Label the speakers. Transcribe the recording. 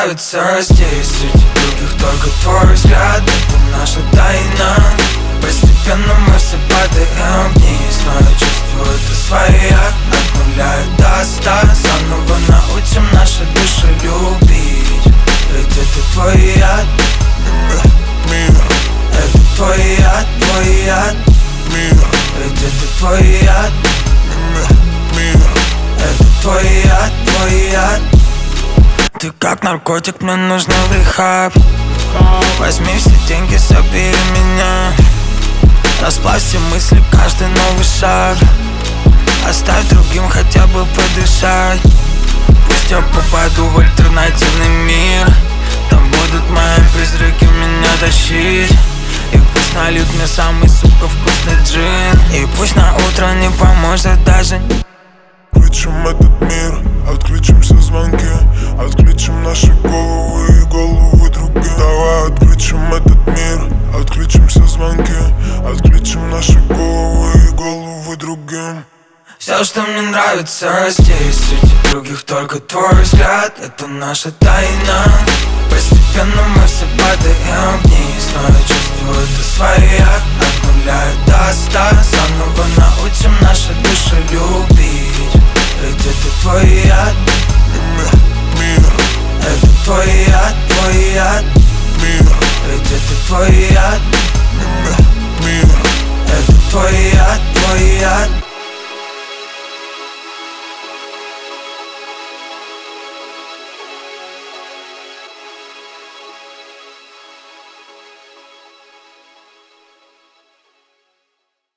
Speaker 1: нравится здесь, среди других только твой взгляд. Это наша тайна. Постепенно мы все падаем вниз, но я чувствую, ты своя. От нуля до 100 заново научим наши души любить. Ведь это твой яд, это твой яд, твой яд. Ведь это твой яд, это твой яд, твой яд. Ты как наркотик, мне нужно в рехаб. Возьми все деньги, забери меня. Расплавь все мысли, каждый новый шаг. Оставь другим хотя бы подышать. Пусть я попаду в альтернативный мир. Там будут мои призраки меня тащить. И пусть нальют мне самый, сука, вкусный джин. И пусть на утро не поможет даже.
Speaker 2: Отключим этот мир, отключим все звонки. Отключим наши головы и головы другим. Давай отключим этот мир, отключим все звонки. Отключим наши головы и головы другим.
Speaker 1: Все, что мне нравится здесь, среди других только твой взгляд. Это наша тайна. Постепенно мы все падаем вниз, но я чувствую, ты своя. От нуля до 100 заново научим наши души любить. Ведь это твой яд, это твой яд, твой яд. Ведь это твой яд, это твой яд, твой яд.